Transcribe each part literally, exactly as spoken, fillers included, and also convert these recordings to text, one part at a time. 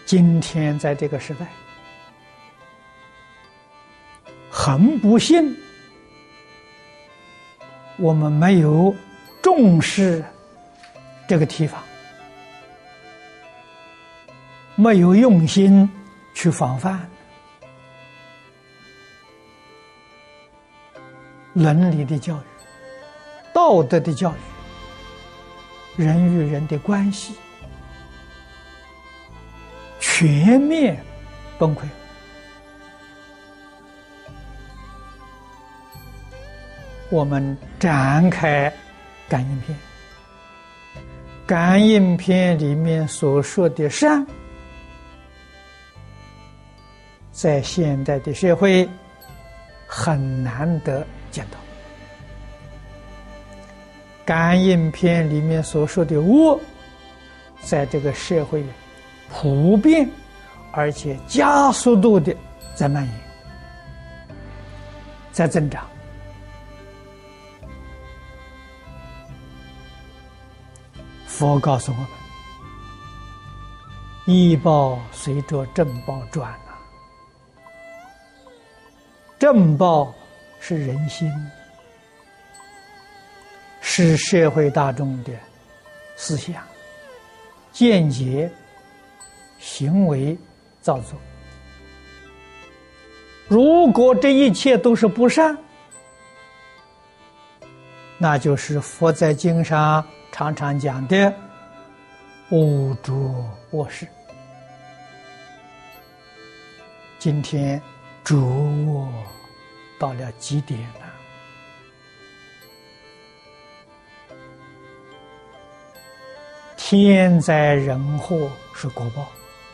今天在这个时代，很不幸，我们没有重视这个提防，没有用心去防范。伦理的教育、道德的教育、人与人的关系全面崩溃。我们展开感应篇，感应篇里面所说的善，在现代的社会很难得见到。感应篇里面所说的恶，在这个社会普遍而且加速度的在蔓延，在增长。佛告诉我们，医报随着正报转啊，正报是人心，是社会大众的思想、见解、行为造作。如果这一切都是不善，那就是佛在经上常常讲的污浊恶事。今天浊恶到了极点了，天灾人祸是果报，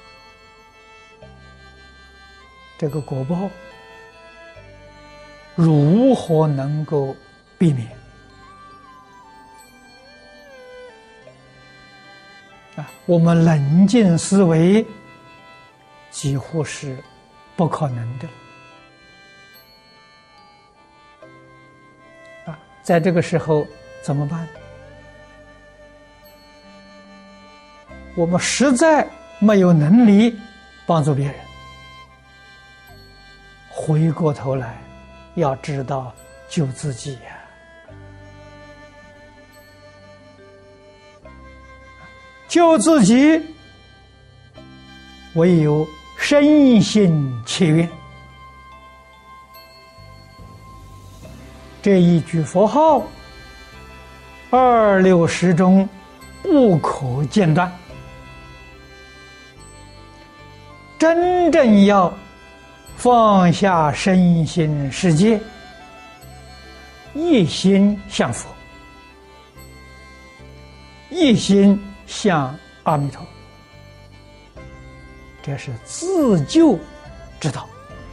这个果报如何能够避免？啊，我们冷静思维，几乎是不可能的。啊，在这个时候怎么办？我们实在没有能力帮助别人，回过头来要知道救自己呀、啊。救自己，唯有深信切愿。这一句佛号，二六时中不可间断。真正要放下身心世界，一心向佛，一心向阿弥陀，这是自救之道。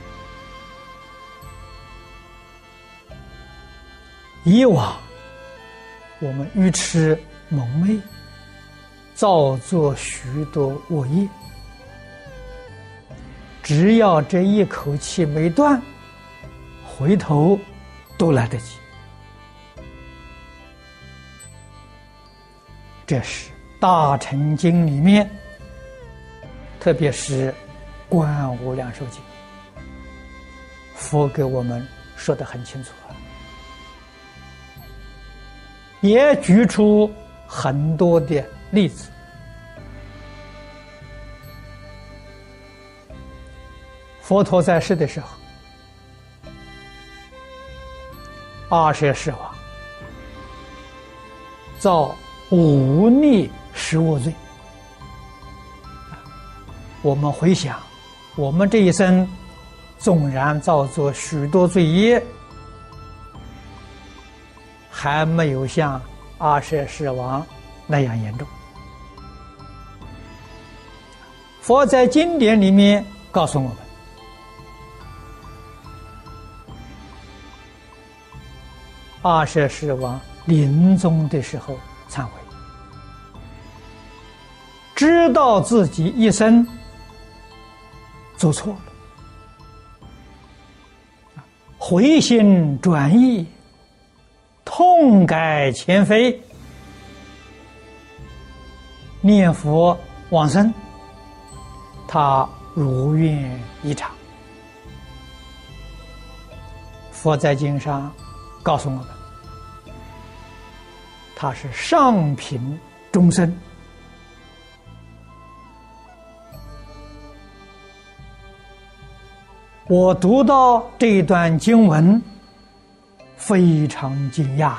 以往我们愚痴蒙昧，造作许多恶业，只要这一口气没断，回头都来得及。这是大乘经里面，特别是观无量寿经，佛给我们说得很清楚了，也举出很多的例子。佛陀在世的时候，阿阇世王造忤逆十恶罪。我们回想，我们这一生纵然造作许多罪业，还没有像阿阇世王那样严重。佛在经典里面告诉我们，阿阇世王临终的时候忏悔，知道自己一生做错了，回心转意，痛改前非，念佛往生， 他如愿以偿。佛在经上告诉我们，他是上品众生。我读到这一段经文，非常惊讶。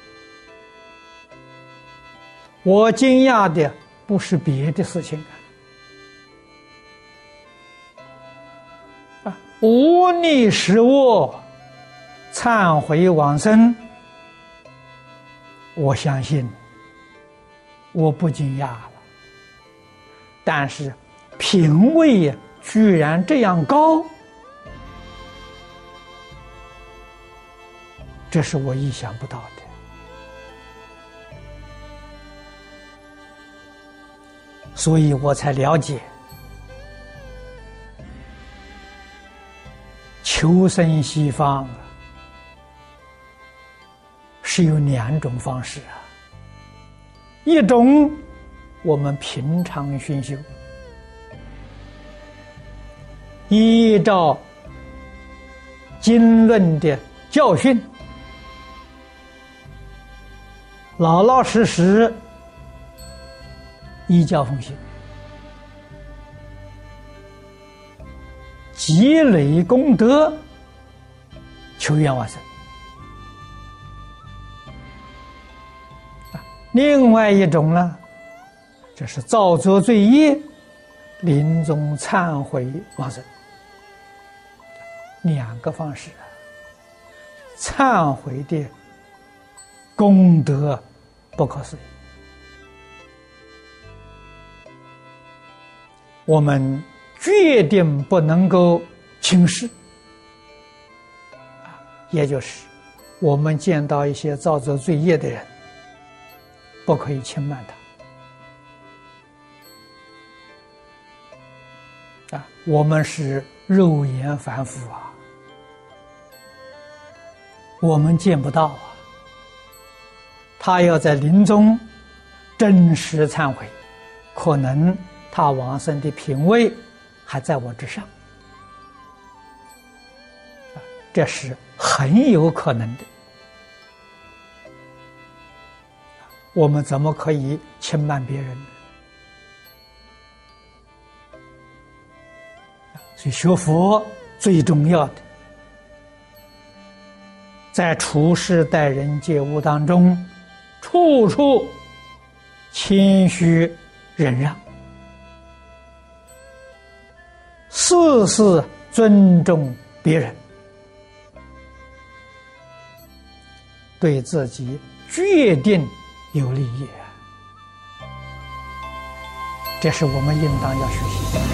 我惊讶的不是别的事情啊，无逆实我，忏悔往生。我相信，我不惊讶了。但是品位呀，居然这样高，这是我意想不到的。所以我才了解，求生西方是有两种方式啊。一种我们平常熏修，依照经论的教训，老老实实依教奉行，积累功德，求愿往生。另外一种呢，这是造作罪业，临终忏悔往生。两个方式啊，忏悔的功德不可思议。我们决定不能够轻视，也就是我们见到一些造作罪业的人，不可以轻慢他啊！我们是肉眼凡夫啊，我们见不到啊。他要在临终真实忏悔，可能他往生的品位还在我之上，这是很有可能的。我们怎么可以轻慢别人呢？所以学佛最重要的，在处事待人接物当中，处处谦虚忍让，事事尊重别人，对自己决定有利益，这是我们应当要学习的。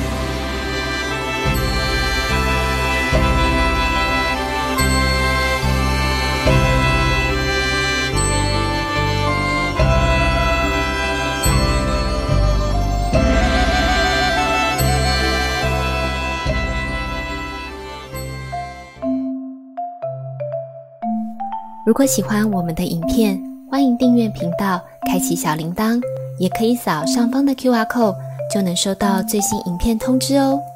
如果喜欢我们的影片，欢迎订阅频道，开启小铃铛，也可以扫上方的 Q R code， 就能收到最新影片通知哦。